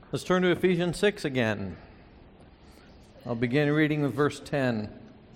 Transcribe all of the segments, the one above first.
Let's turn to Ephesians 6 again. I'll begin reading with verse 10.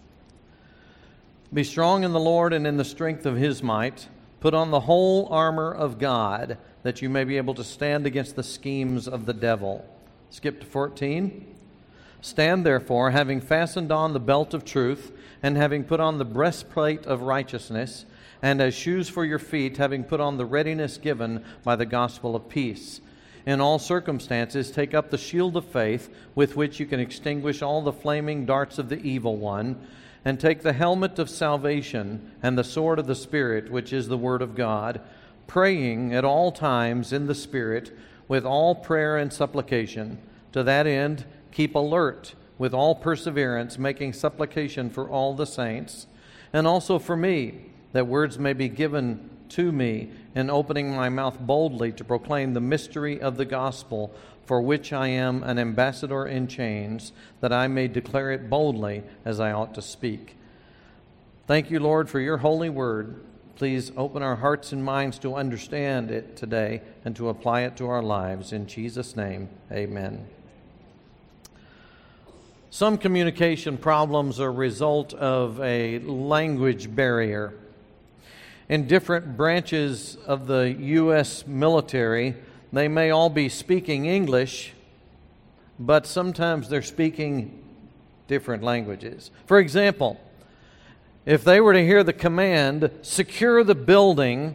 Be strong in the Lord and in the strength of His might. Put on the whole armor of God, that you may be able to stand against the schemes of the devil. Skip to 14. Stand therefore, having fastened on the belt of truth, and having put on the breastplate of righteousness, and as shoes for your feet, having put on the readiness given by the gospel of peace. In all circumstances, take up the shield of faith, with which you can extinguish all the flaming darts of the evil one, and take the helmet of salvation and the sword of the Spirit, which is the Word of God, praying at all times in the Spirit, with all prayer and supplication. To that end, keep alert with all perseverance, making supplication for all the saints, and also for me, that words may be given to me in opening my mouth boldly to proclaim the mystery of the gospel, for which I am an ambassador in chains, that I may declare it boldly as I ought to speak. Thank you, Lord, for your holy word. Please open our hearts and minds to understand it today and to apply it to our lives. In Jesus' name, amen. Some communication problems are a result of a language barrier. In different branches of the U.S. military, they may all be speaking English, but sometimes they're speaking different languages. For example, if they were to hear the command, secure the building,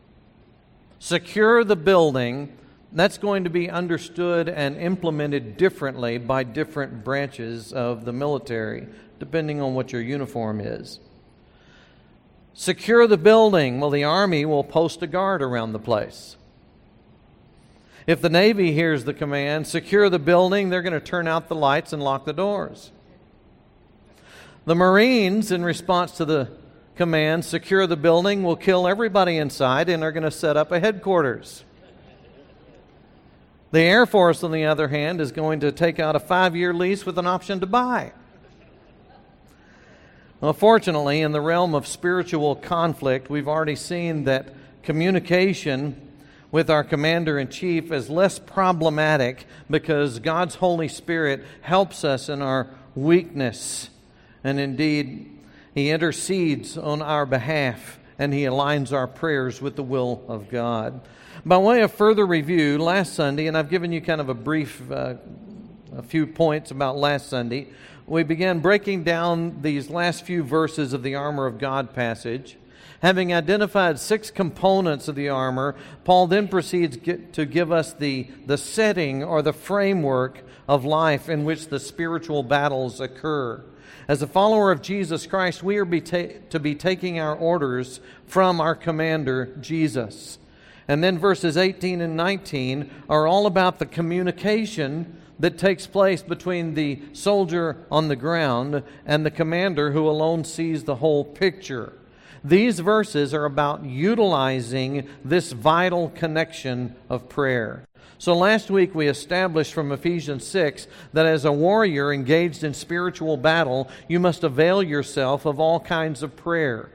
that's going to be understood and implemented differently by different branches of the military, depending on what your uniform is. Secure the building. Well, the Army will post a guard around the place. If the Navy hears the command, secure the building, they're going to turn out the lights and lock the doors. The Marines, in response to the command, secure the building, will kill everybody inside and are going to set up a headquarters. The Air Force, on the other hand, is going to take out a 5-year lease with an option to buy. Well, fortunately, in the realm of spiritual conflict, we've already seen that communication with our commander-in-chief is less problematic because God's Holy Spirit helps us in our weakness. And indeed, He intercedes on our behalf and He aligns our prayers with the will of God. By way of further review, last Sunday, and I've given you kind of a brief, a few points about last Sunday, we began breaking down these last few verses of the Armor of God passage. Having identified 6 components of the armor, Paul then proceeds to give us the setting or the framework of life in which the spiritual battles occur. As a follower of Jesus Christ, we are to be taking our orders from our commander, Jesus. And then verses 18 and 19 are all about the communication that takes place between the soldier on the ground and the commander who alone sees the whole picture. These verses are about utilizing this vital connection of prayer. So last week we established from Ephesians 6 that as a warrior engaged in spiritual battle, you must avail yourself of all kinds of prayer.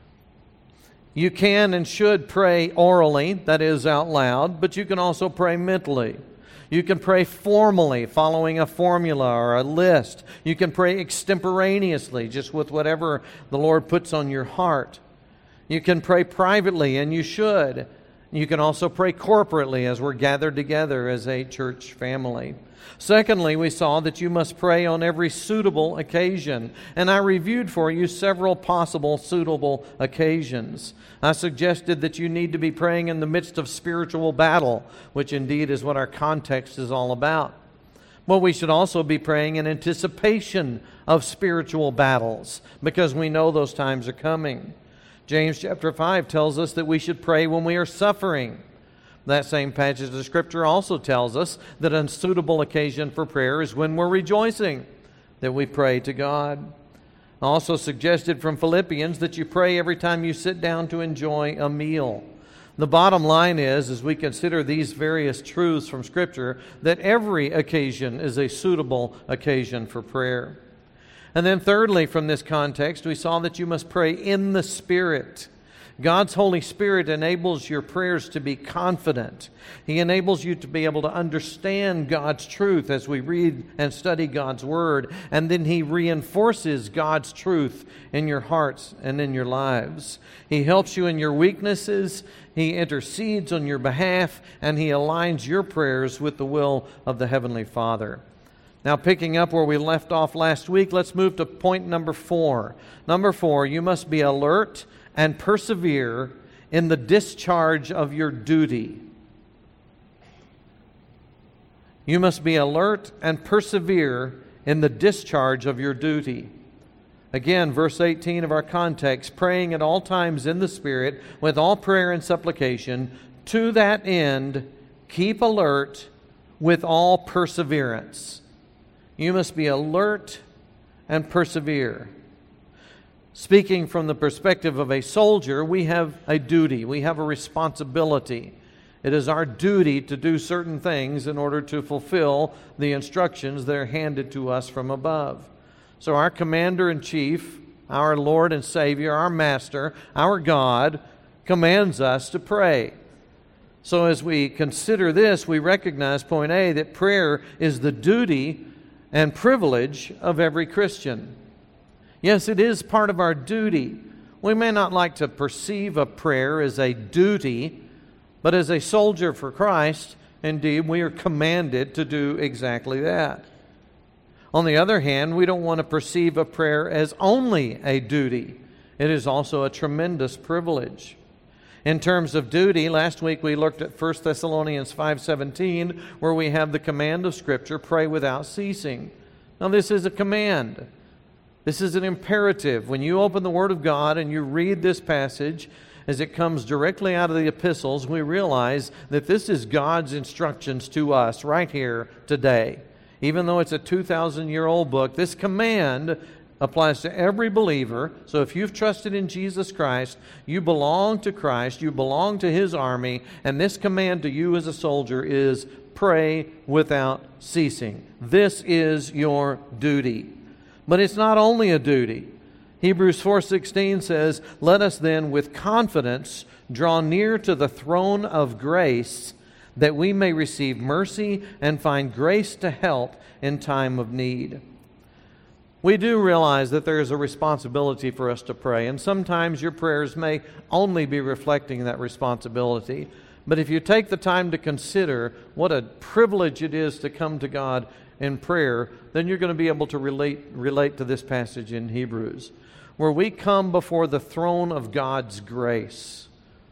You can and should pray orally, that is out loud, but you can also pray mentally. You can pray formally, following a formula or a list. You can pray extemporaneously, just with whatever the Lord puts on your heart. You can pray privately, and you should. You can also pray corporately as we're gathered together as a church family. Secondly, we saw that you must pray on every suitable occasion. And I reviewed for you several possible suitable occasions. I suggested that you need to be praying in the midst of spiritual battle, which indeed is what our context is all about. Well, we should also be praying in anticipation of spiritual battles, because we know those times are coming. James chapter 5 tells us that we should pray when we are suffering. That same passage of Scripture also tells us that a suitable occasion for prayer is when we're rejoicing, that we pray to God. I also suggested from Philippians that you pray every time you sit down to enjoy a meal. The bottom line is, as we consider these various truths from Scripture, that every occasion is a suitable occasion for prayer. And then thirdly, from this context, we saw that you must pray in the Spirit. God's Holy Spirit enables your prayers to be confident. He enables you to be able to understand God's truth as we read and study God's Word, and then He reinforces God's truth in your hearts and in your lives. He helps you in your weaknesses, He intercedes on your behalf, and He aligns your prayers with the will of the Heavenly Father. Now, picking up where we left off last week, let's move to point number 4. Number 4, you must be alert and persevere in the discharge of your duty. You must be alert and persevere in the discharge of your duty. Again, verse 18 of our context, praying at all times in the Spirit with all prayer and supplication, to that end keep alert with all perseverance. You must be alert and persevere. Speaking from the perspective of a soldier, we have a duty, we have a responsibility. It is our duty to do certain things in order to fulfill the instructions that are handed to us from above. So our Commander-in-Chief, our Lord and Savior, our Master, our God, commands us to pray. So as we consider this, we recognize, point A, that prayer is the duty and privilege of every Christian. Yes, it is part of our duty. We may not like to perceive a prayer as a duty, but as a soldier for Christ, indeed, we are commanded to do exactly that. On the other hand, we don't want to perceive a prayer as only a duty. It is also a tremendous privilege. In terms of duty, last week we looked at 1 Thessalonians 5:17, where we have the command of Scripture, pray without ceasing. Now this is a command. This is an imperative. When you open the Word of God and you read this passage, as it comes directly out of the epistles, we realize that this is God's instructions to us right here today. Even though it's a 2,000-year-old book, this command applies to every believer. So if you've trusted in Jesus Christ, you belong to Christ, you belong to His army, and this command to you as a soldier is pray without ceasing. This is your duty. But it's not only a duty. Hebrews 4:16 says, let us then with confidence draw near to the throne of grace, that we may receive mercy and find grace to help in time of need. We do realize that there is a responsibility for us to pray, and sometimes your prayers may only be reflecting that responsibility. But if you take the time to consider what a privilege it is to come to God in prayer, then you're going to be able to relate to this passage in Hebrews, where we come before the throne of God's grace.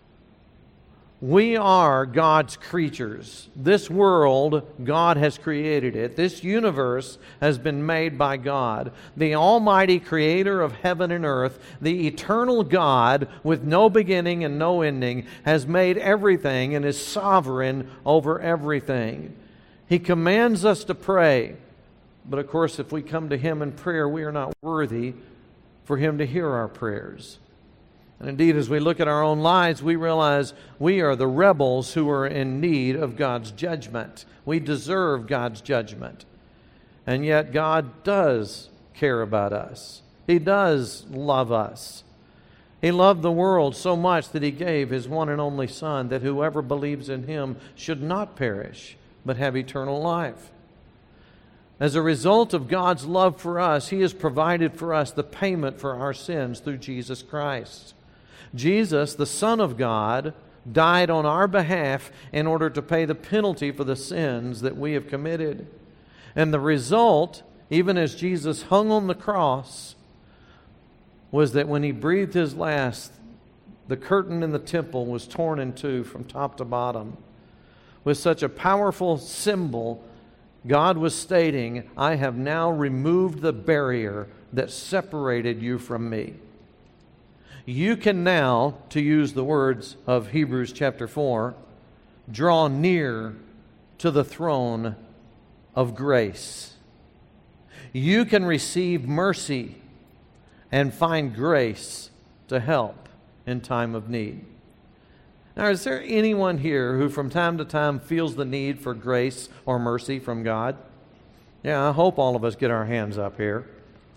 We are God's creatures. This world, God has created it. This universe has been made by God. The Almighty Creator of heaven and earth, the eternal God with no beginning and no ending, has made everything and is sovereign over everything. He commands us to pray. But of course, if we come to Him in prayer, we are not worthy for Him to hear our prayers. And indeed, as we look at our own lives, we realize we are the rebels who are in need of God's judgment. We deserve God's judgment. And yet God does care about us. He does love us. He loved the world so much that He gave His one and only Son, that whoever believes in Him should not perish, but have eternal life. As a result of God's love for us, He has provided for us the payment for our sins through Jesus Christ. Jesus, the Son of God, died on our behalf in order to pay the penalty for the sins that we have committed. And the result, even as Jesus hung on the cross, was that when He breathed His last, the curtain in the temple was torn in two from top to bottom. With such a powerful symbol, God was stating, I have now removed the barrier that separated you from me. You can now, to use the words of Hebrews chapter 4, draw near to the throne of grace. You can receive mercy and find grace to help in time of need. Now, is there anyone here who from time to time feels the need for grace or mercy from God? Yeah, I hope all of us get our hands up here.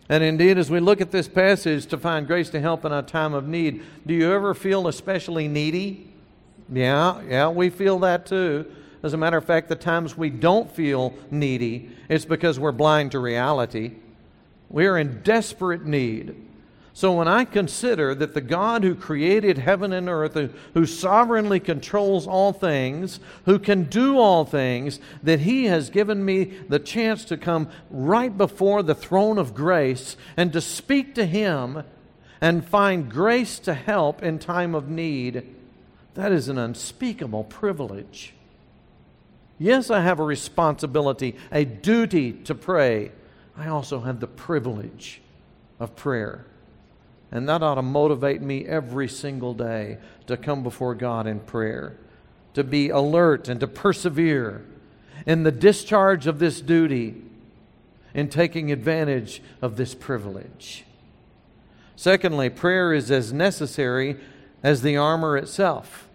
And indeed, as we look at this passage to find grace to help in our time of need, do you ever feel especially needy? Yeah, we feel that too. As a matter of fact, the times we don't feel needy, it's because we're blind to reality. We are in desperate need. So when I consider that the God who created heaven and earth, who sovereignly controls all things, who can do all things, that He has given me the chance to come right before the throne of grace and to speak to Him and find grace to help in time of need, that is an unspeakable privilege. Yes, I have a responsibility, a duty to pray. I also have the privilege of prayer. And that ought to motivate me every single day to come before God in prayer, to be alert and to persevere in the discharge of this duty, in taking advantage of this privilege. Secondly, prayer is as necessary as the armor itself.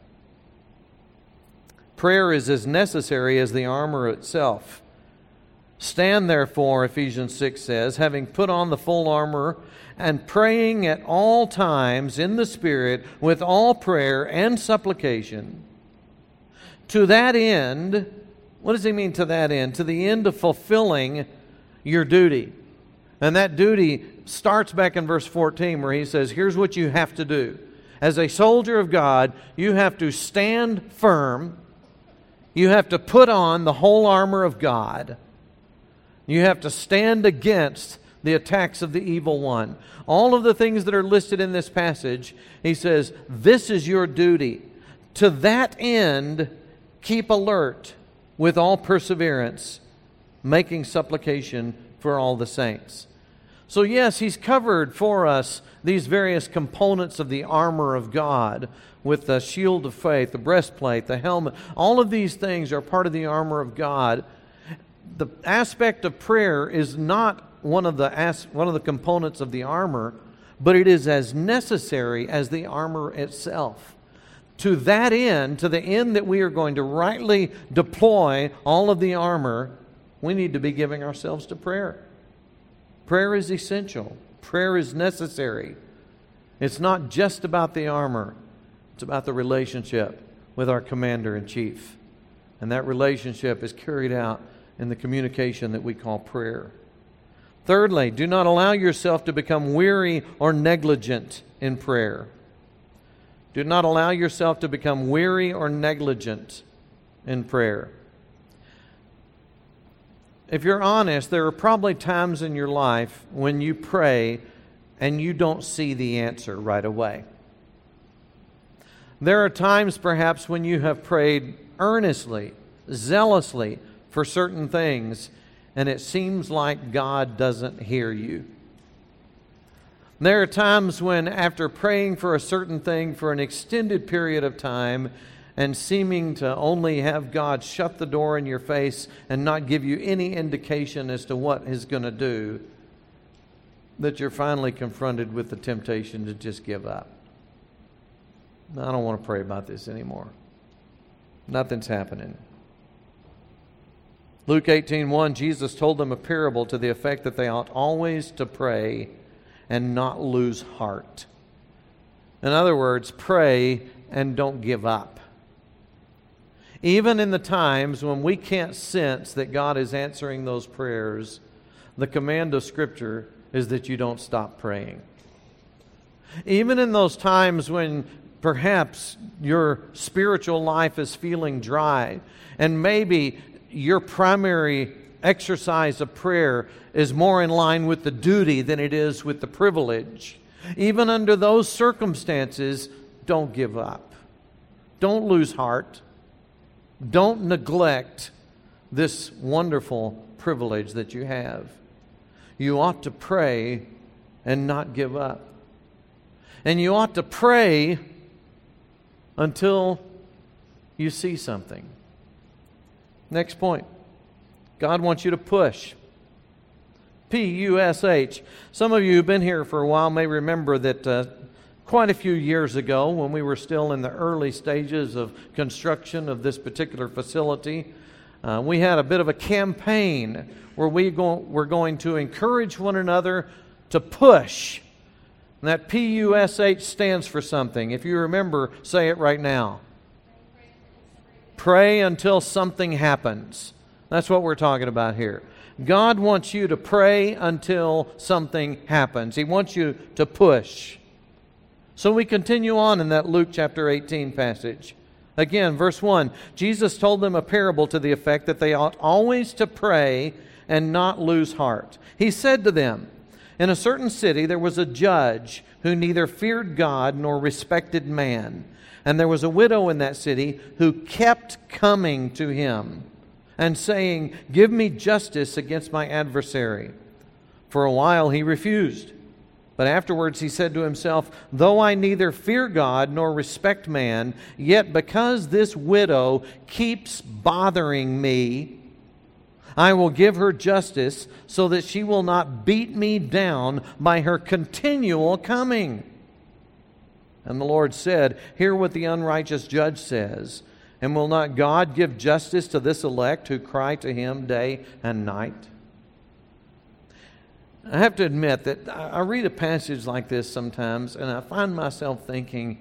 Prayer is as necessary as the armor itself. Stand therefore, Ephesians 6 says, having put on the full armor, and praying at all times in the Spirit with all prayer and supplication. To that end, what does he mean to that end? To the end of fulfilling your duty. And that duty starts back in verse 14 where he says, here's what you have to do. As a soldier of God, you have to stand firm. You have to put on the whole armor of God. You have to stand against the attacks of the evil one. All of the things that are listed in this passage, he says, this is your duty. To that end, keep alert with all perseverance, making supplication for all the saints. So yes, he's covered for us these various components of the armor of God with the shield of faith, the breastplate, the helmet. All of these things are part of the armor of God. The aspect of prayer is not one of the components of the armor, but it is as necessary as the armor itself. To that end, to the end that we are going to rightly deploy all of the armor, we need to be giving ourselves to prayer. Prayer is essential. Prayer is necessary. It's not just about the armor. It's about the relationship with our commander-in-chief. And that relationship is carried out in the communication that we call prayer. Thirdly, do not allow yourself to become weary or negligent in prayer. Do not allow yourself to become weary or negligent in prayer. If you're honest, there are probably times in your life when you pray and you don't see the answer right away. There are times perhaps when you have prayed earnestly, zealously for certain things, and it seems like God doesn't hear you. There are times when, after praying for a certain thing for an extended period of time and seeming to only have God shut the door in your face and not give you any indication as to what He's going to do, that you're finally confronted with the temptation to just give up. I don't want to pray about this anymore. Nothing's happening. Luke 18:1, Jesus told them a parable to the effect that they ought always to pray and not lose heart. In other words, pray and don't give up. Even in the times when we can't sense that God is answering those prayers, the command of Scripture is that you don't stop praying. Even in those times when perhaps your spiritual life is feeling dry, and maybe your primary exercise of prayer is more in line with the duty than it is with the privilege. Even under those circumstances, don't give up. Don't lose heart. Don't neglect this wonderful privilege that you have. You ought to pray and not give up. And you ought to pray until you see something. Next point. God wants you to push. P-U-S-H. Some of you who've been here for a while may remember that quite a few years ago, when we were still in the early stages of construction of this particular facility, we had a bit of a campaign where we're going to encourage one another to push. And that P-U-S-H stands for something. If you remember, say it right now. Pray until something happens. That's what we're talking about here. God wants you to pray until something happens. He wants you to push. So we continue on in that Luke chapter 18 passage. Again, verse 1, Jesus told them a parable to the effect that they ought always to pray and not lose heart. He said to them, in a certain city there was a judge who neither feared God nor respected man. And there was a widow in that city who kept coming to him and saying, give me justice against my adversary. For a while he refused. But afterwards he said to himself, though I neither fear God nor respect man, yet because this widow keeps bothering me, I will give her justice so that she will not beat me down by her continual coming. And the Lord said, hear what the unrighteous judge says. And will not God give justice to this elect who cry to him day and night? I have to admit that I read a passage like this sometimes and I find myself thinking,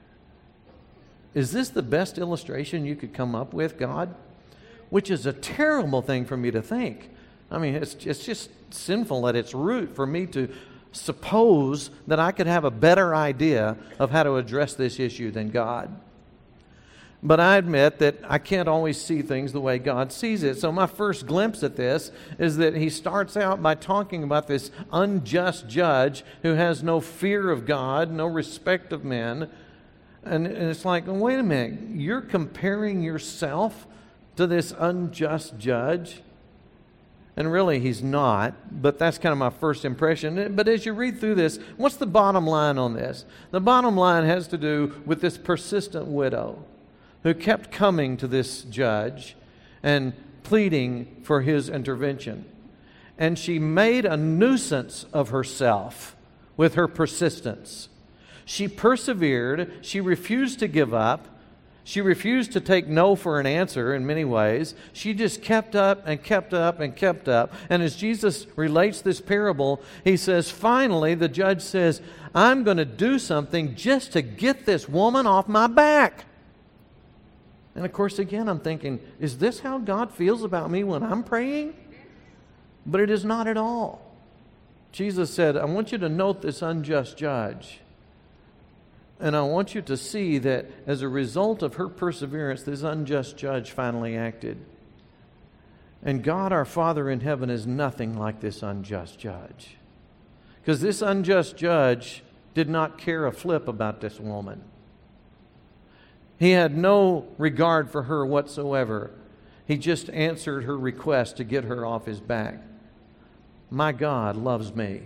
is this the best illustration you could come up with, God? Which is a terrible thing for me to think. I mean, it's just sinful at its root for me to suppose that I could have a better idea of how to address this issue than God. But I admit that I can't always see things the way God sees it. So my first glimpse at this is that he starts out by talking about this unjust judge who has no fear of God, no respect of men. And it's like, wait a minute, you're comparing yourself to this unjust judge? And really, he's not, but that's kind of my first impression. But as you read through this, what's the bottom line on this? The bottom line has to do with this persistent widow who kept coming to this judge and pleading for his intervention. And she made a nuisance of herself with her persistence. She persevered. She refused to give up. She refused to take no for an answer in many ways. She just kept up and kept up and kept up. And as Jesus relates this parable, he says, finally, the judge says, I'm going to do something just to get this woman off my back. And of course, again, I'm thinking, is this how God feels about me when I'm praying? But it is not at all. Jesus said, I want you to note this unjust judge. And I want you to see that as a result of her perseverance, this unjust judge finally acted. And God, our Father in heaven, is nothing like this unjust judge. Because this unjust judge did not care a flip about this woman. He had no regard for her whatsoever. He just answered her request to get her off his back. My God loves me.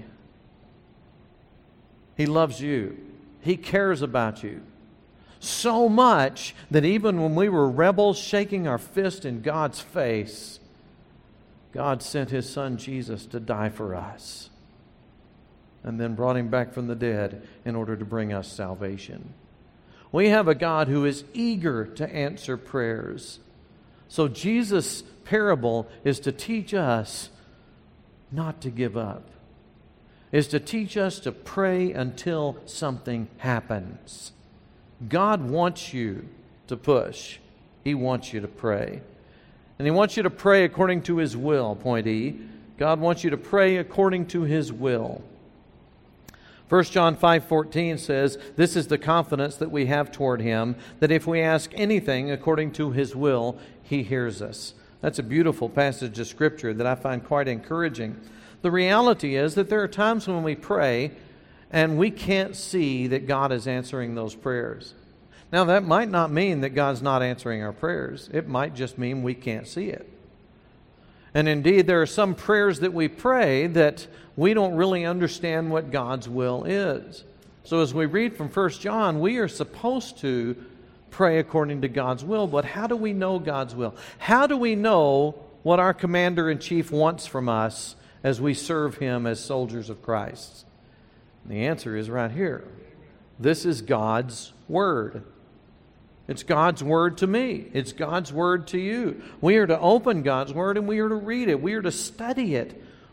He loves you. He cares about you so much that even when we were rebels shaking our fist in God's face, God sent His Son Jesus to die for us and then brought Him back from the dead in order to bring us salvation. We have a God who is eager to answer prayers. So Jesus' parable is to teach us not to give up. Is to teach us to pray until something happens. God wants you to push. He wants you to pray. And He wants you to pray according to His will, point E. God wants you to pray according to His will. 1 John 5:14 says, this is the confidence that we have toward Him, that if we ask anything according to His will, He hears us. That's a beautiful passage of Scripture that I find quite encouraging. The reality is that there are times when we pray and we can't see that God is answering those prayers. Now, that might not mean that God's not answering our prayers. It might just mean we can't see it. And indeed, there are some prayers that we pray that we don't really understand what God's will is. So as we read from 1 John, we are supposed to pray according to God's will. But how do we know God's will? How do we know what our commander-in-chief wants from us as we serve Him as soldiers of Christ? And the answer is right here. This is God's Word. It's God's Word to me. It's God's Word to you. We are to open God's Word and we are to read it. We are to study it.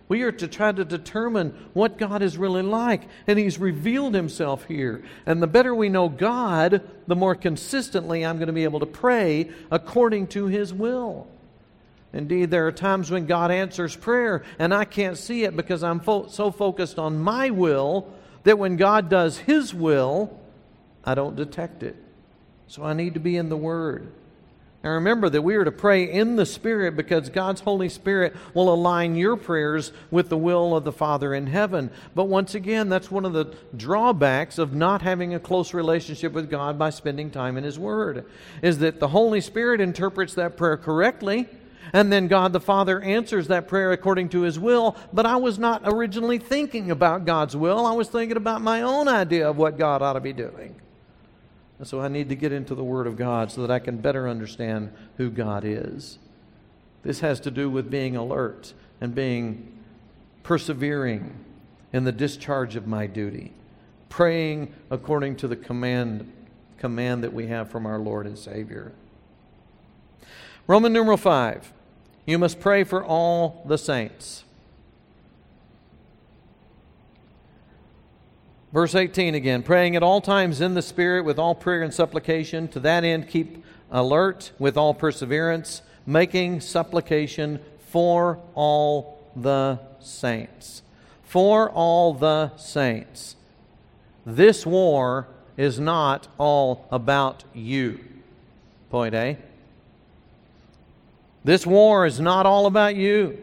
We are to try to determine what God is really like. And He's revealed Himself here. And the better we know God, the more consistently I'm going to be able to pray according to His will. Indeed, there are times when God answers prayer and I can't see it because I'm so focused on my will that when God does His will, I don't detect it. So I need to be in the Word. Now remember that we are to pray in the Spirit because God's Holy Spirit will align your prayers with the will of the Father in heaven. But once again, that's one of the drawbacks of not having a close relationship with God by spending time in His Word, is that the Holy Spirit interprets that prayer correctly, and then God the Father answers that prayer according to His will, but I was not originally thinking about God's will. I was thinking about my own idea of what God ought to be doing. And so I need to get into the Word of God so that I can better understand who God is. This has to do with being alert and being persevering in the discharge of my duty, praying according to the command that we have from our Lord and Savior. Roman numeral 5, you must pray for all the saints. Verse 18 again, praying at all times in the Spirit with all prayer and supplication. To that end keep alert with all perseverance, making supplication for all the saints. For all the saints. This war is not all about you. Point A. This war is not all about you.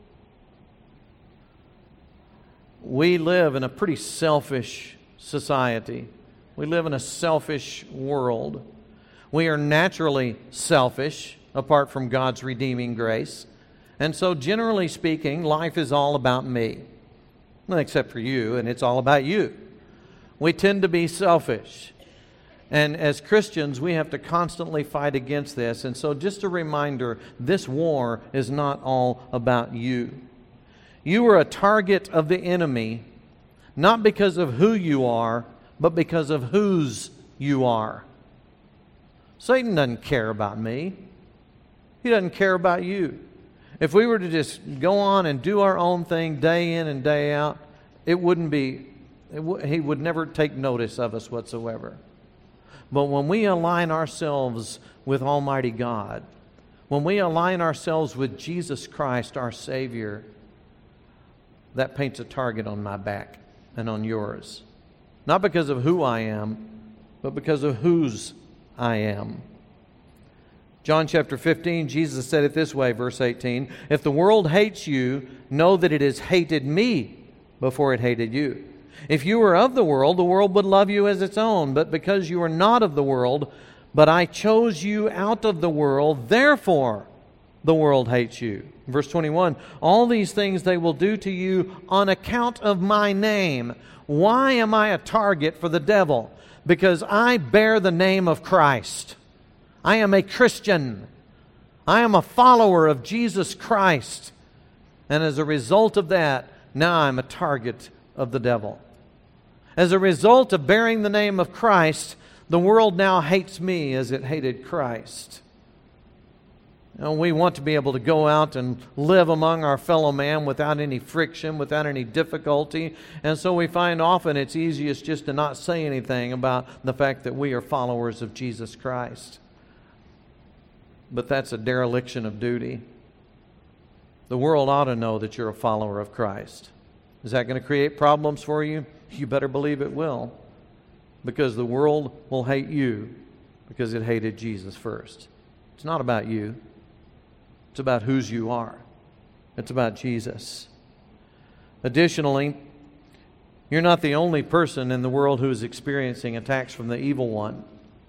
We live in a pretty selfish society. We live in a selfish world. We are naturally selfish apart from God's redeeming grace. And so generally speaking, life is all about me. Well, except for you, and it's all about you. We tend to be selfish. And as Christians, we have to constantly fight against this. And so just a reminder, this war is not all about you. You are a target of the enemy, not because of who you are, but because of whose you are. Satan doesn't care about me. He doesn't care about you. If we were to just go on and do our own thing day in and day out, he would never take notice of us whatsoever. But when we align ourselves with Almighty God, when we align ourselves with Jesus Christ, our Savior, that paints a target on my back and on yours. Not because of who I am, but because of whose I am. John chapter 15, Jesus said it this way, verse 18, if the world hates you, know that it has hated me before it hated you. If you were of the world would love you as its own. But because you are not of the world, but I chose you out of the world, therefore the world hates you. Verse 21, all these things they will do to you on account of my name. Why am I a target for the devil? Because I bear the name of Christ. I am a Christian. I am a follower of Jesus Christ. And as a result of that, now I'm a target of the devil. As a result of bearing the name of Christ, the world now hates me as it hated Christ. We want to be able to go out and live among our fellow man without any friction, without any difficulty. And so we find often it's easiest just to not say anything about the fact that we are followers of Jesus Christ. But that's a dereliction of duty. The world ought to know that you're a follower of Christ. Is that going to create problems for you? You better believe it will. Because the world will hate you because it hated Jesus first. It's not about you. It's about whose you are. It's about Jesus. Additionally, you're not the only person in the world who is experiencing attacks from the evil one.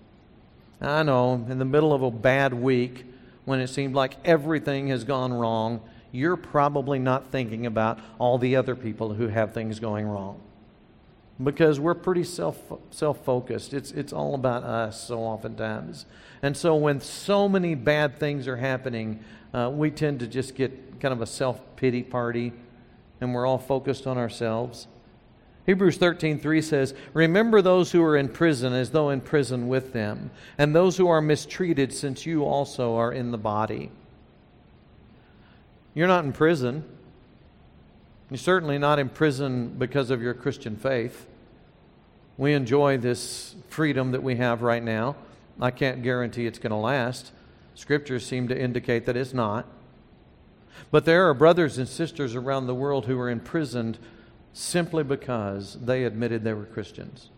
I know, in the middle of a bad week, when it seemed like everything has gone wrong, you're probably not thinking about all the other people who have things going wrong. Because we're pretty self-focused. It's all about us so oftentimes. And so when so many bad things are happening, we tend to just get kind of a self-pity party, and we're all focused on ourselves. Hebrews 13:3 says, remember those who are in prison as though in prison with them, and those who are mistreated, since you also are in the body. You're not in prison. You're certainly not in prison because of your Christian faith. We enjoy this freedom that we have right now. I can't guarantee it's going to last. Scriptures seem to indicate that it's not. But there are brothers and sisters around the world who are imprisoned simply because they admitted they were Christians.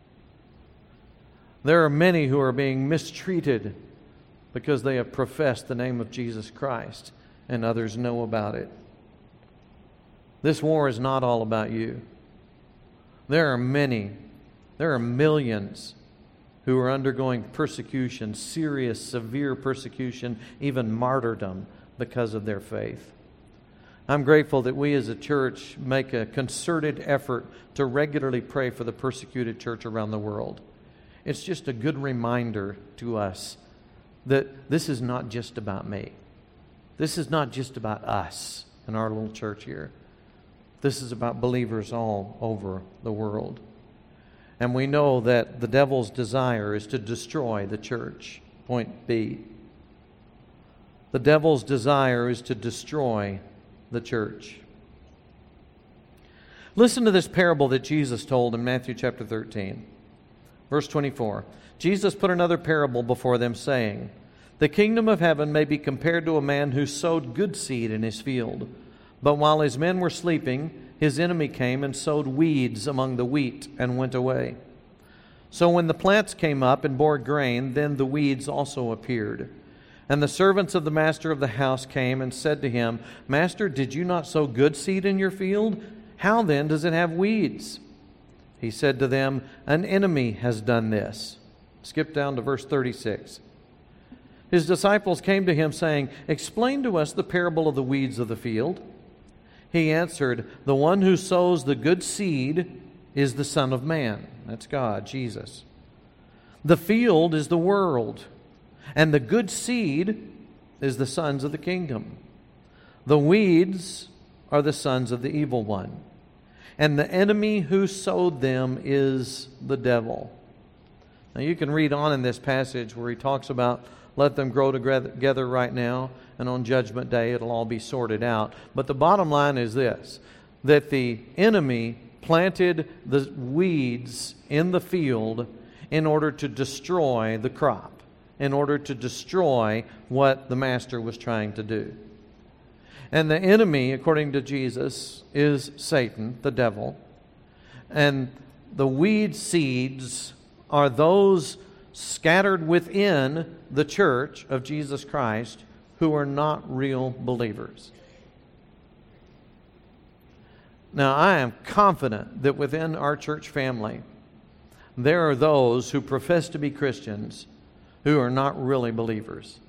There are many who are being mistreated because they have professed the name of Jesus Christ and others know about it. This war is not all about you. There are millions who are undergoing persecution, serious, severe persecution, even martyrdom because of their faith. I'm grateful that we as a church make a concerted effort to regularly pray for the persecuted church around the world. It's just a good reminder to us that this is not just about me. This is not just about us in our little church here. This is about believers all over the world. And we know that the devil's desire is to destroy the church. Point B. The devil's desire is to destroy the church. Listen to this parable that Jesus told in Matthew chapter 13. Verse 24. Jesus put another parable before them, saying, "The kingdom of heaven may be compared to a man who sowed good seed in his field. But while his men were sleeping, his enemy came and sowed weeds among the wheat and went away. So when the plants came up and bore grain, then the weeds also appeared. And the servants of the master of the house came and said to him, 'Master, did you not sow good seed in your field? How then does it have weeds?' He said to them, 'An enemy has done this.'" Skip down to verse 36. His disciples came to him saying, "Explain to us the parable of the weeds of the field." He answered, "The one who sows the good seed is the Son of Man." That's God, Jesus. "The field is the world, and the good seed is the sons of the kingdom. The weeds are the sons of the evil one, and the enemy who sowed them is the devil." Now you can read on in this passage where he talks about let them grow together right now, and on Judgment Day it'll all be sorted out. But the bottom line is this, that the enemy planted the weeds in the field in order to destroy the crop, in order to destroy what the master was trying to do. And the enemy, according to Jesus, is Satan, the devil. And the weed seeds are those scattered within the church of Jesus Christ who are not real believers. Now, I am confident that within our church family, there are those who profess to be Christians who are not really believers.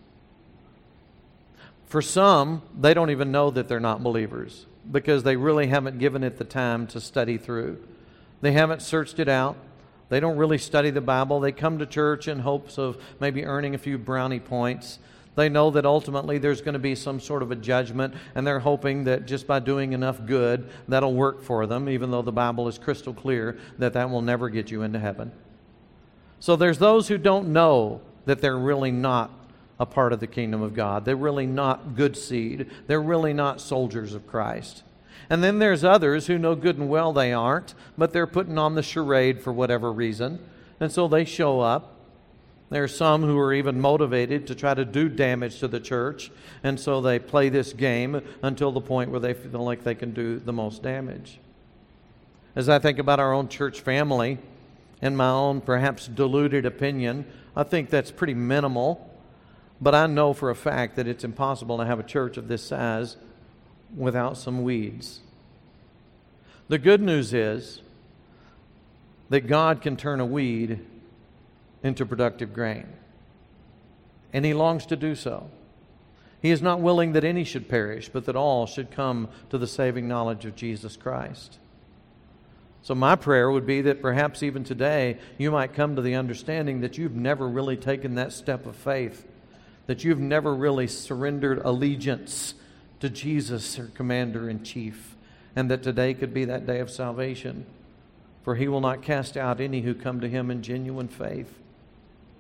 For some, they don't even know that they're not believers because they really haven't given it the time to study through. They haven't searched it out. They don't really study the Bible. They come to church in hopes of maybe earning a few brownie points. They know that ultimately there's going to be some sort of a judgment, and they're hoping that just by doing enough good, that'll work for them, even though the Bible is crystal clear that that will never get you into heaven. So there's those who don't know that they're really not a part of the kingdom of God. They're really not good seed. They're really not soldiers of Christ. And then there's others who know good and well they aren't, but they're putting on the charade for whatever reason. And so they show up. There are some who are even motivated to try to do damage to the church. And so they play this game until the point where they feel like they can do the most damage. As I think about our own church family, in my own perhaps diluted opinion, I think that's pretty minimal. But I know for a fact that it's impossible to have a church of this size without some weeds. The good news is that God can turn a weed into productive grain. And He longs to do so. He is not willing that any should perish, but that all should come to the saving knowledge of Jesus Christ. So my prayer would be that perhaps even today you might come to the understanding that you've never really taken that step of faith, that you've never really surrendered allegiance to Jesus, your commander-in-chief, and that today could be that day of salvation. For He will not cast out any who come to Him in genuine faith.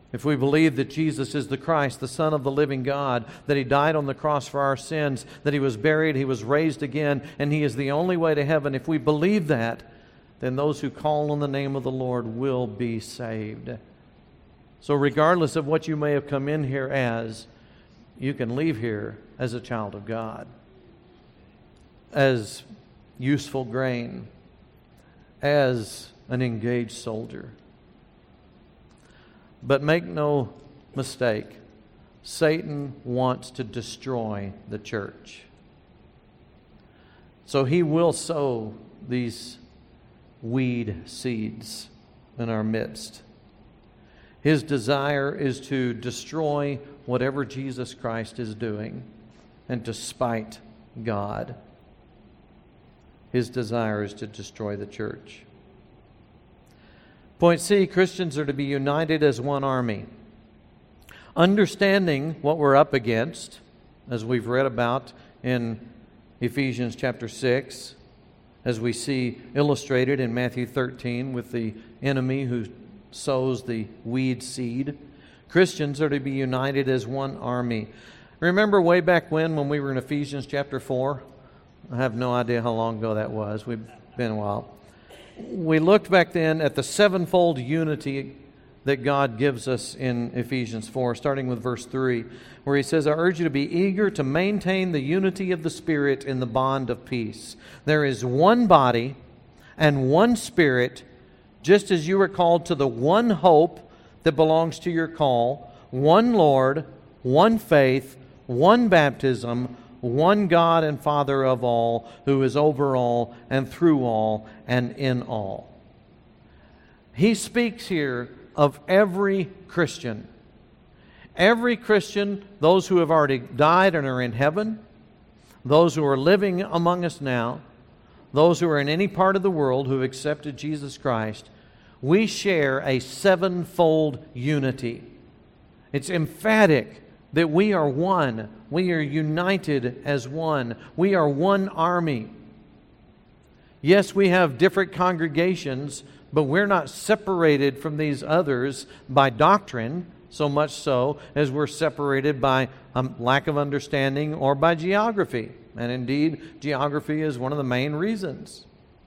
If we believe that Jesus is the Christ, the Son of the living God, that He died on the cross for our sins, that He was buried, He was raised again, and He is the only way to heaven, if we believe that, then those who call on the name of the Lord will be saved. So regardless of what you may have come in here as, you can leave here as a child of God, as useful grain, as an engaged soldier. But make no mistake, Satan wants to destroy the church. So he will sow these weed seeds in our midst. His desire is to destroy whatever Jesus Christ is doing and to spite God. His desire is to destroy the church. Point C, Christians are to be united as one army. Understanding what we're up against, as we've read about in Ephesians chapter 6, as we see illustrated in Matthew 13 with the enemy who sows the weed seed. Christians are to be united as one army. Remember way back when we were in Ephesians chapter 4? I have no idea how long ago that was. We've been a while. We looked back then at the sevenfold unity that God gives us in Ephesians 4, starting with verse 3, where He says, I urge you to be eager to maintain the unity of the Spirit in the bond of peace. There is one body and one Spirit, just as you are called to the one hope that belongs to your call, one Lord, one faith, one baptism, one God and Father of all, who is over all and through all and in all. He speaks here of every Christian. Every Christian, those who have already died and are in heaven, those who are living among us now, those who are in any part of the world who have accepted Jesus Christ, we share a sevenfold unity. It's emphatic that we are one. We are united as one. We are one army. Yes, we have different congregations, but we're not separated from these others by doctrine, so much so as we're separated by lack of understanding or by geography. And indeed, geography is one of the main reasons.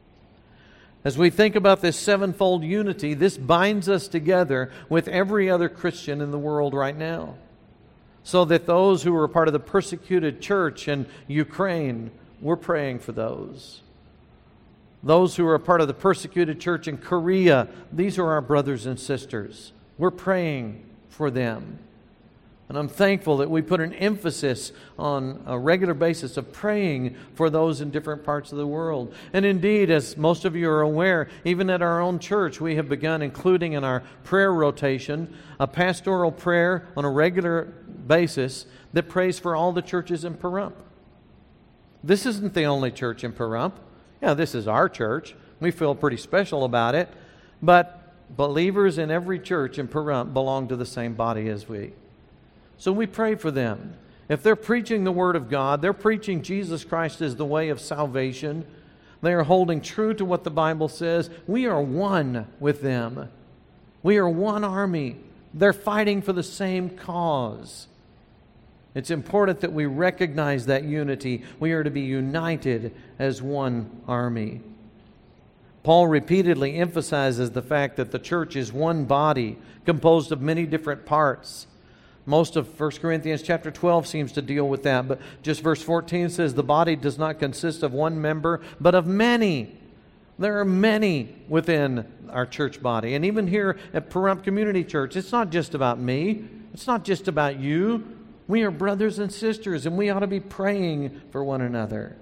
As we think about this sevenfold unity, this binds us together with every other Christian in the world right now. So that those who are part of the persecuted church in Ukraine, we're praying for those. Those who are a part of the persecuted church in Korea, these are our brothers and sisters. We're praying for them. And I'm thankful that we put an emphasis on a regular basis of praying for those in different parts of the world. And indeed, as most of you are aware, even at our own church, we have begun including in our prayer rotation a pastoral prayer on a regular basis that prays for all the churches in Pahrump. This isn't the only church in Pahrump. Yeah, this is our church. We feel pretty special about it. But believers in every church in Pahrump belong to the same body as we. So we pray for them. If they're preaching the Word of God, they're preaching Jesus Christ as the way of salvation, they are holding true to what the Bible says, we are one with them. We are one army. They're fighting for the same cause. It's important that we recognize that unity. We are to be united as one army. Paul repeatedly emphasizes the fact that the church is one body composed of many different parts. Most of 1 Corinthians chapter 12 seems to deal with that, but just verse 14 says the body does not consist of one member, but of many. There are many within our church body. And even here at Pahrump Community Church, it's not just about me. It's not just about you. We are brothers and sisters, and we ought to be praying for one another.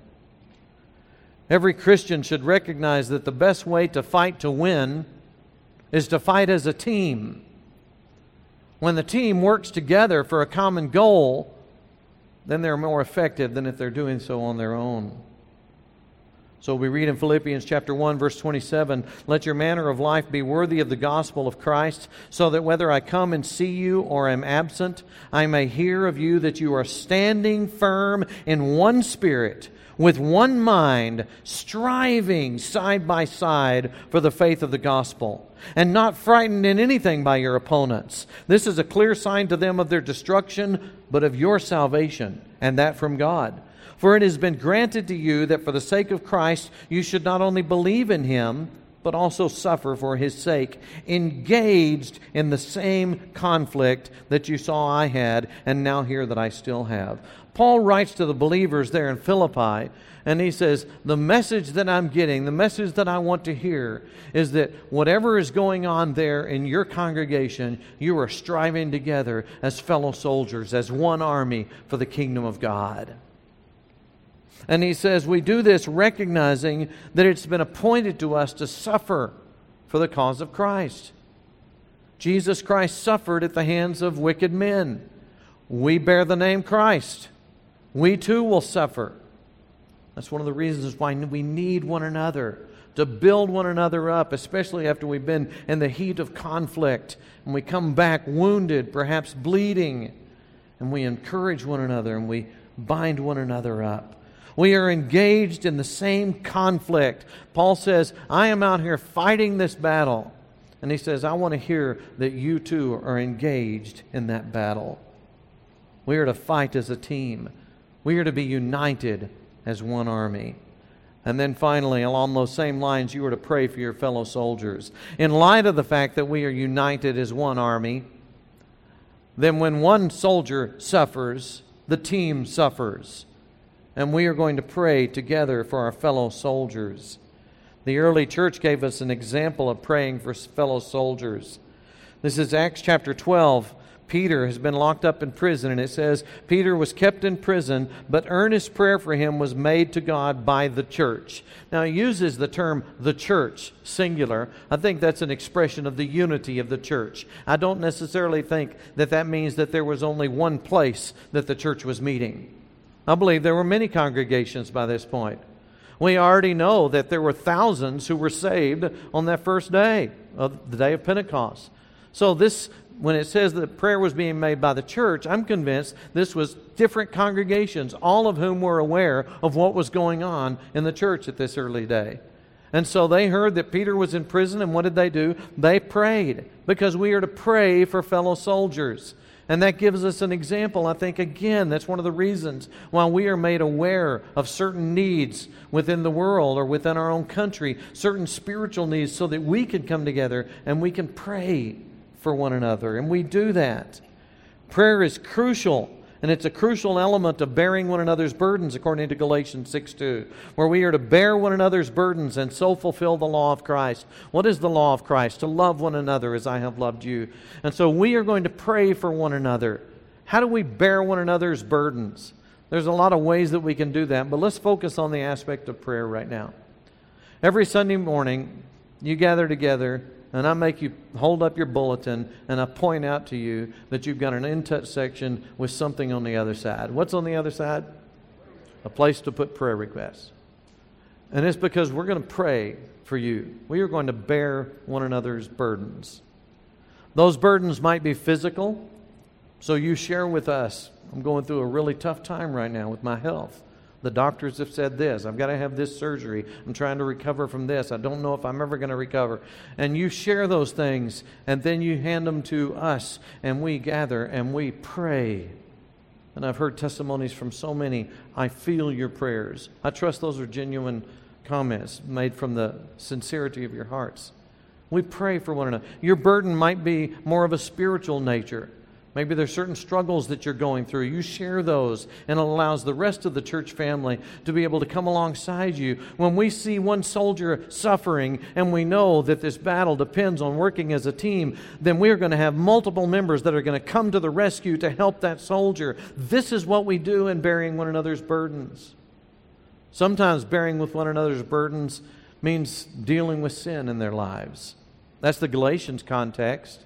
Every Christian should recognize that the best way to fight to win is to fight as a team. When the team works together for a common goal, then they're more effective than if they're doing so on their own. So we read in Philippians chapter 1, verse 27, "Let your manner of life be worthy of the gospel of Christ, so that whether I come and see you or am absent, I may hear of you that you are standing firm in one spirit, with one mind, striving side by side for the faith of the gospel, and not frightened in anything by your opponents. This is a clear sign to them of their destruction, but of your salvation, and that from God. For it has been granted to you that for the sake of Christ you should not only believe in Him, but also suffer for His sake, engaged in the same conflict that you saw I had, and now hear that I still have." Paul writes to the believers there in Philippi, and he says, the message that I'm getting, the message that I want to hear, is that whatever is going on there in your congregation, you are striving together as fellow soldiers, as one army for the kingdom of God. And he says we do this recognizing that it's been appointed to us to suffer for the cause of Christ. Jesus Christ suffered at the hands of wicked men. We bear the name Christ. We too will suffer. That's one of the reasons why we need one another, to build one another up, especially after we've been in the heat of conflict and we come back wounded, perhaps bleeding, and we encourage one another and we bind one another up. We are engaged in the same conflict. Paul says, I am out here fighting this battle. And he says, I want to hear that you too are engaged in that battle. We are to fight as a team. We are to be united as one army. And then finally, along those same lines, you are to pray for your fellow soldiers. In light of the fact that we are united as one army, then when one soldier suffers, the team suffers. And we are going to pray together for our fellow soldiers. The early church gave us an example of praying for fellow soldiers. This is Acts chapter 12. Peter has been locked up in prison, and it says, Peter was kept in prison, but earnest prayer for him was made to God by the church. Now, he uses the term the church, singular. I think that's an expression of the unity of the church. I don't necessarily think that that means that there was only one place that the church was meeting. I believe there were many congregations by this point. We already know that there were thousands who were saved on that first day, of the day of Pentecost. So this, when it says that prayer was being made by the church, I'm convinced this was different congregations, all of whom were aware of what was going on in the church at this early day. And so they heard that Peter was in prison, and what did they do? They prayed, because we are to pray for fellow soldiers. And that gives us an example, I think, again, that's one of the reasons why we are made aware of certain needs within the world or within our own country, certain spiritual needs, so that we can come together and we can pray for one another. And we do that. Prayer is crucial, and it's a crucial element of bearing one another's burdens, according to Galatians 6:2, where we are to bear one another's burdens and so fulfill the law of Christ. What is the law of Christ? To love one another as I have loved you. And so we are going to pray for one another. How do we bear one another's burdens? There's a lot of ways that we can do that, but let's focus on the aspect of prayer right now. Every Sunday morning, you gather together, and I make you hold up your bulletin, and I point out to you that you've got an in-touch section with something on the other side. What's on the other side? A place to put prayer requests. And it's because we're going to pray for you. We are going to bear one another's burdens. Those burdens might be physical, so you share with us, I'm going through a really tough time right now with my health. The doctors have said this. I've got to have this surgery. I'm trying to recover from this. I don't know if I'm ever going to recover. And you share those things, and then you hand them to us, and we gather, and we pray. And I've heard testimonies from so many. I feel your prayers. I trust those are genuine comments made from the sincerity of your hearts. We pray for one another. Your burden might be more of a spiritual nature. Maybe there's certain struggles that you're going through. You share those, and it allows the rest of the church family to be able to come alongside you. When we see one soldier suffering, and we know that this battle depends on working as a team, then we're going to have multiple members that are going to come to the rescue to help that soldier. This is what we do in bearing one another's burdens. Sometimes bearing with one another's burdens means dealing with sin in their lives. That's the Galatians context.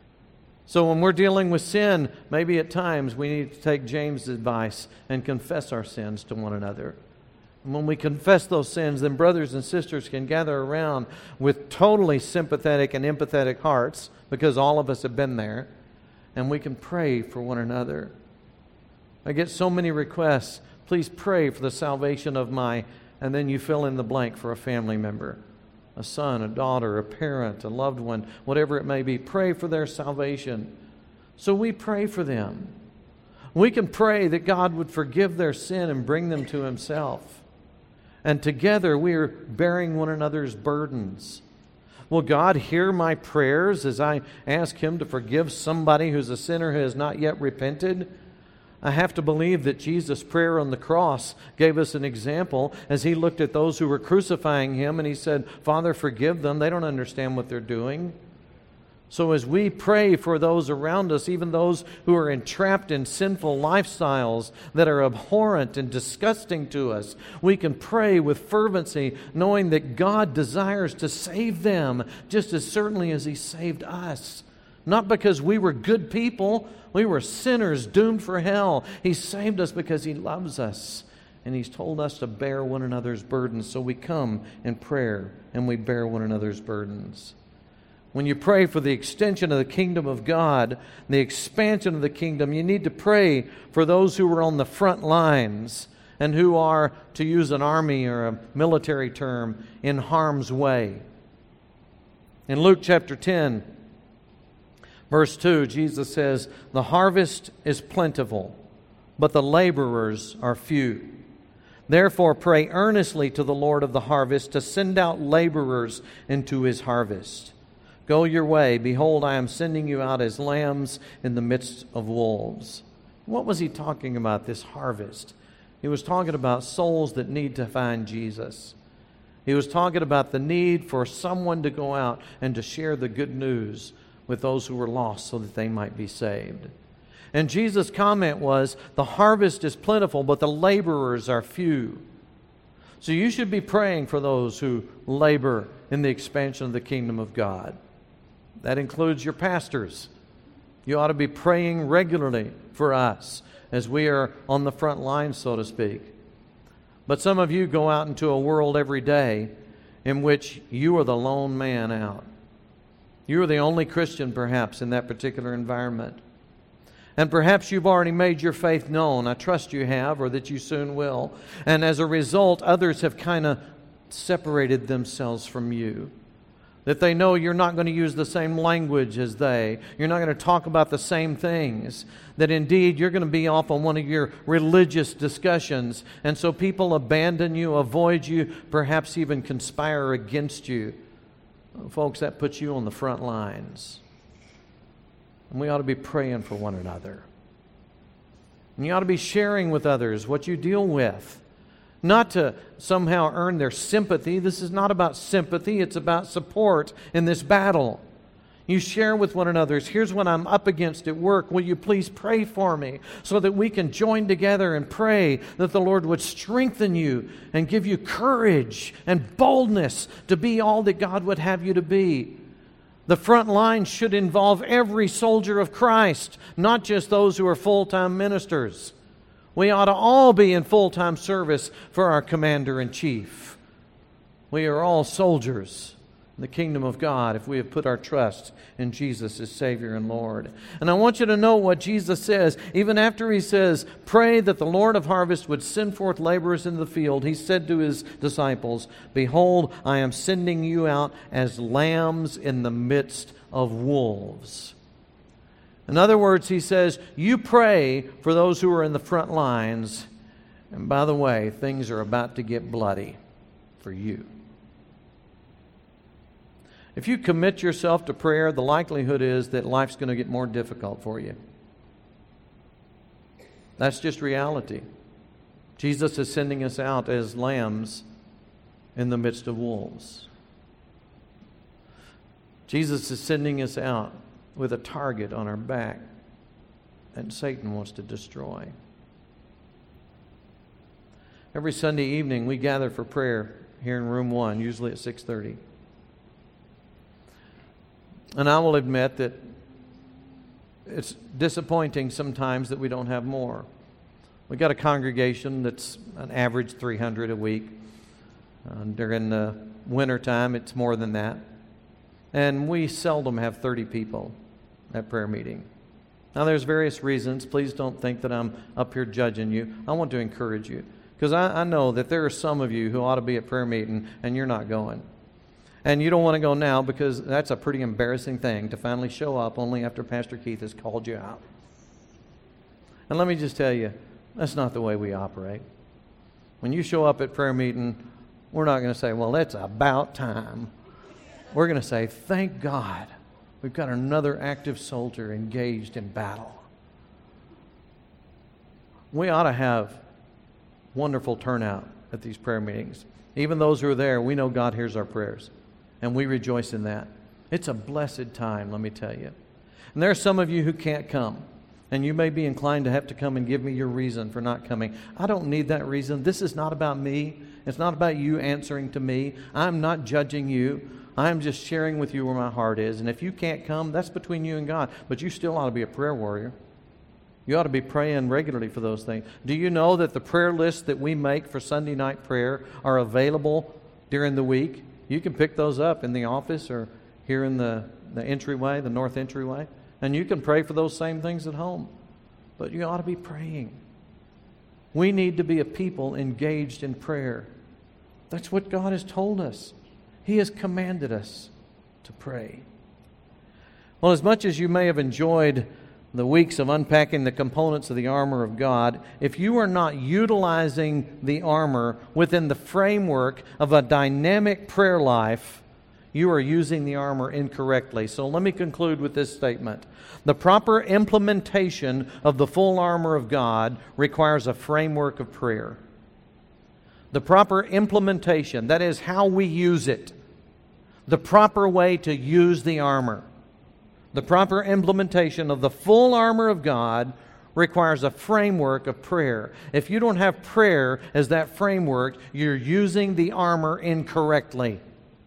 So when we're dealing with sin, maybe at times we need to take James' advice and confess our sins to one another. And when we confess those sins, then brothers and sisters can gather around with totally sympathetic and empathetic hearts, because all of us have been there, and we can pray for one another. I get so many requests, please pray for the salvation of my, and then you fill in the blank for a family member, a son, a daughter, a parent, a loved one, whatever it may be. Pray for their salvation. So we pray for them. We can pray that God would forgive their sin and bring them to Himself. And together we are bearing one another's burdens. Will God hear my prayers as I ask Him to forgive somebody who's a sinner who has not yet repented? I have to believe that Jesus' prayer on the cross gave us an example as He looked at those who were crucifying Him and He said, Father, forgive them. They don't understand what they're doing. So as we pray for those around us, even those who are entrapped in sinful lifestyles that are abhorrent and disgusting to us, we can pray with fervency, knowing that God desires to save them just as certainly as He saved us. Not because we were good people, we were sinners doomed for hell. He saved us because He loves us. And He's told us to bear one another's burdens. So we come in prayer and we bear one another's burdens. When you pray for the extension of the kingdom of God, the expansion of the kingdom, you need to pray for those who are on the front lines and who are, to use an army or a military term, in harm's way. In Luke chapter 10, verse 2, Jesus says, "The harvest is plentiful, but the laborers are few. Therefore pray earnestly to the Lord of the harvest to send out laborers into His harvest. Go your way. Behold, I am sending you out as lambs in the midst of wolves." What was He talking about, this harvest? He was talking about souls that need to find Jesus. He was talking about the need for someone to go out and to share the good news with those who were lost so that they might be saved. And Jesus' comment was, the harvest is plentiful, but the laborers are few. So you should be praying for those who labor in the expansion of the kingdom of God. That includes your pastors. You ought to be praying regularly for us as we are on the front line, so to speak. But some of you go out into a world every day in which you are the lone man out. You are the only Christian, perhaps, in that particular environment. And perhaps you've already made your faith known. I trust you have, or that you soon will. And as a result, others have kind of separated themselves from you. That they know you're not going to use the same language as they. You're not going to talk about the same things. That indeed you're going to be off on one of your religious discussions. And so people abandon you, avoid you, perhaps even conspire against you. Folks, that puts you on the front lines. And we ought to be praying for one another. And you ought to be sharing with others what you deal with. Not to somehow earn their sympathy. This is not about sympathy. It's about support in this battle. You share with one another. Here's what I'm up against at work. Will you please pray for me so that we can join together and pray that the Lord would strengthen you and give you courage and boldness to be all that God would have you to be. The front line should involve every soldier of Christ, not just those who are full-time ministers. We ought to all be in full-time service for our commander-in-chief. We are all soldiers in the kingdom of God if we have put our trust in Jesus as Savior and Lord. And I want you to know what Jesus says. Even after He says, pray that the Lord of harvest would send forth laborers into the field, He said to His disciples, behold, I am sending you out as lambs in the midst of wolves. In other words, He says, you pray for those who are in the front lines. And by the way, things are about to get bloody for you. If you commit yourself to prayer, the likelihood is that life's going to get more difficult for you. That's just reality. Jesus is sending us out as lambs in the midst of wolves. Jesus is sending us out with a target on our back that Satan wants to destroy. Every Sunday evening we gather for prayer here in room 1, usually at 6:30. And I will admit that it's disappointing sometimes that we don't have more. We got a congregation that's an average 300 a week. During the wintertime, it's more than that. And we seldom have 30 people at prayer meeting. Now, there's various reasons. Please don't think that I'm up here judging you. I want to encourage you, because I know that there are some of you who ought to be at prayer meeting and you're not going. And you don't want to go now because that's a pretty embarrassing thing to finally show up only after Pastor Keith has called you out. And let me just tell you, that's not the way we operate. When you show up at prayer meeting, we're not going to say, well, it's about time. We're going to say, thank God, we've got another active soldier engaged in battle. We ought to have wonderful turnout at these prayer meetings. Even those who are there, we know God hears our prayers, and we rejoice in that. It's a blessed time, let me tell you. And there are some of you who can't come, and you may be inclined to have to come and give me your reason for not coming. I don't need that reason. This is not about me. It's not about you answering to me. I'm not judging you. I'm just sharing with you where my heart is. And if you can't come, that's between you and God. But you still ought to be a prayer warrior. You ought to be praying regularly for those things. Do you know that the prayer lists that we make for Sunday night prayer are available during the week? You can pick those up in the office or here in the entryway, the north entryway. And you can pray for those same things at home. But you ought to be praying. We need to be a people engaged in prayer. That's what God has told us. He has commanded us to pray. Well, as much as you may have enjoyed the weeks of unpacking the components of the armor of God, if you are not utilizing the armor within the framework of a dynamic prayer life, you are using the armor incorrectly. So let me conclude with this statement. The proper implementation of the full armor of God requires a framework of prayer. The proper implementation, that is how we use it. The proper way to use the armor. The proper implementation of the full armor of God requires a framework of prayer. If you don't have prayer as that framework, you're using the armor incorrectly.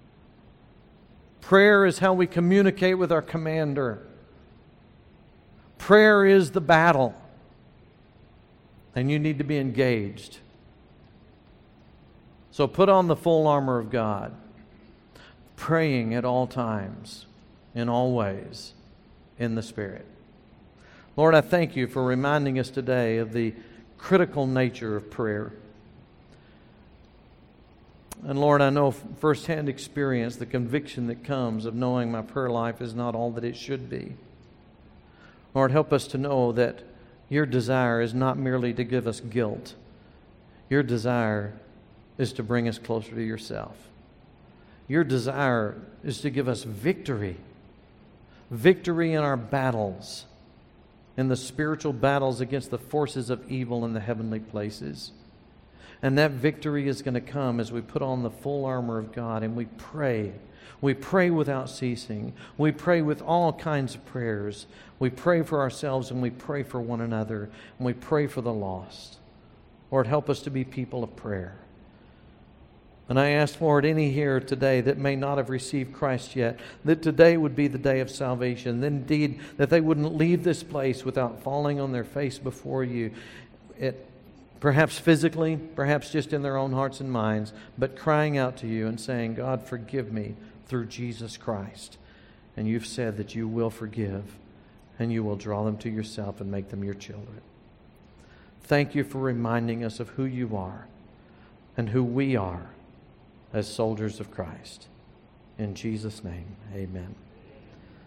Prayer is how we communicate with our commander. Prayer is the battle. And you need to be engaged. So put on the full armor of God, praying at all times, in all ways, in the Spirit. Lord, I thank you for reminding us today of the critical nature of prayer. And Lord, I know firsthand experience the conviction that comes of knowing my prayer life is not all that it should be. Lord, help us to know that your desire is not merely to give us guilt. Your desire is to bring us closer to yourself. Your desire is to give us victory. Victory in our battles, in the spiritual battles against the forces of evil in the heavenly places. And that victory is going to come as we put on the full armor of God and we pray. We pray without ceasing. We pray with all kinds of prayers. We pray for ourselves and we pray for one another. And we pray for the lost. Lord, help us to be people of prayer. And I ask, Lord, any here today that may not have received Christ yet, that today would be the day of salvation. Indeed, that they wouldn't leave this place without falling on their face before you. Perhaps physically, perhaps just in their own hearts and minds, but crying out to you and saying, God, forgive me through Jesus Christ. And you've said that you will forgive and you will draw them to yourself and make them your children. Thank you for reminding us of who you are and who we are as soldiers of Christ. In Jesus' name, amen.